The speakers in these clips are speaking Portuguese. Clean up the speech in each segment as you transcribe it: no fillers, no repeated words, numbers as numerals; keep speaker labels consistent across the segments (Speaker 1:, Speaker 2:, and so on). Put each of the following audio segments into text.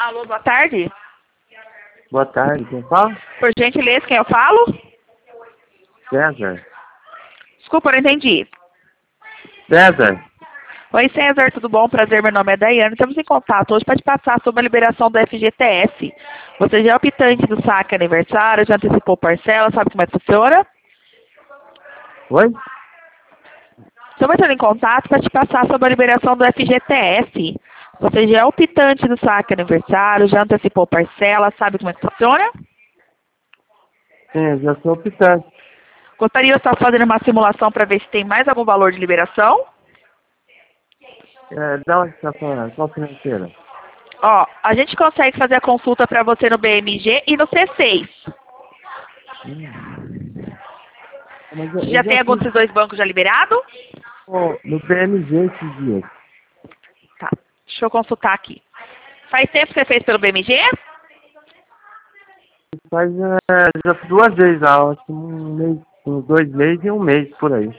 Speaker 1: Alô, boa tarde.
Speaker 2: Boa tarde, quem fala?
Speaker 1: Por gentileza, quem eu falo?
Speaker 2: César.
Speaker 1: Desculpa, eu não entendi.
Speaker 2: César?
Speaker 1: Oi, César, tudo bom? Prazer, meu nome é Daiane. Estamos em contato hoje para te passar sobre a liberação do FGTS. Você já é optante do saque aniversário, já antecipou parcela, sabe como é que funciona?
Speaker 2: Oi?
Speaker 1: Estamos entrando em contato para te passar sobre a liberação do FGTS. Você já é optante do saque aniversário, já antecipou parcela, sabe como é que funciona?
Speaker 2: Sim, eu já sou optante.
Speaker 1: Gostaria de estar fazendo uma simulação para ver se tem mais algum valor de liberação?
Speaker 2: Da onde você está falando? Qual financeira?
Speaker 1: Ó, a gente consegue fazer a consulta para você no BMG e no C6.
Speaker 2: Mas
Speaker 1: Você
Speaker 2: eu
Speaker 1: já tem
Speaker 2: já
Speaker 1: algum
Speaker 2: fiz
Speaker 1: desses dois bancos já liberado?
Speaker 2: no PMG esses dias.
Speaker 1: Tá, deixa eu consultar aqui. Faz tempo que você fez pelo BMG?
Speaker 2: Faz, já fiz 2 vezes já, acho que um mês, uns 2 meses e um mês por aí.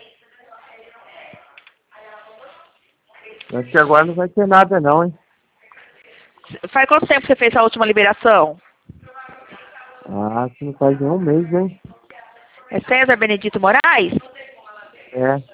Speaker 2: Acho que agora não vai ter nada não, hein?
Speaker 1: Faz quanto tempo que você fez a última liberação?
Speaker 2: Ah, acho que não faz nem um mês, hein?
Speaker 1: É César Benedito Moraes?
Speaker 2: É.